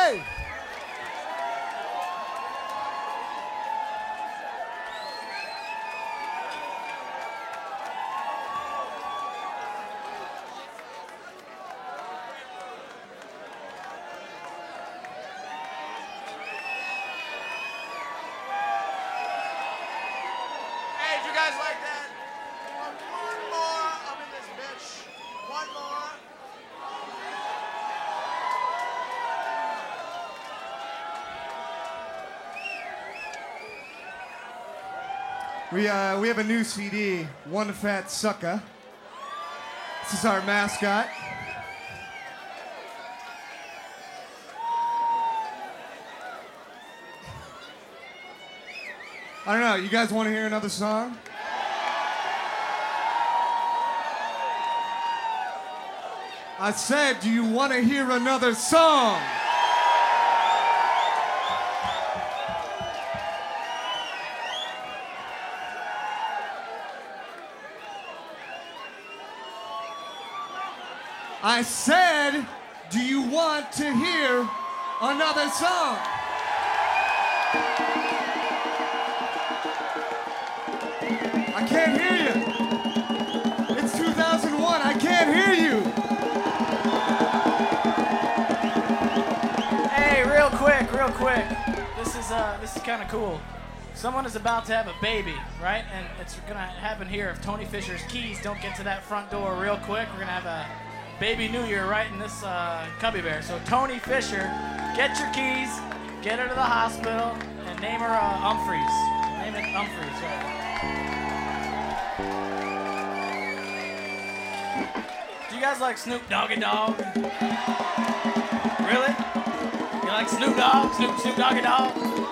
Hey! Hey, did you guys like that? One more up in this bitch. One more. We have a new CD, One Fat Sucker. This is our mascot. I don't know, you guys want to hear another song? I said, do you want to hear another song? I said, do you want to hear another song? I can't hear you. It's 2001. I can't hear you. Hey, real quick. This is kind of cool. Someone is about to have a baby, right? And it's gonna happen here if Tony Fisher's keys don't get to that front door real quick. We're gonna have a baby New Year right in this cubby bear. So Tony Fisher, get your keys, get her to the hospital, and name her Humphreys. Name it Humphreys, right? Do you guys like Snoop Doggy Dogg? Really? You like Snoop Dogg? Snoop Doggy Dogg?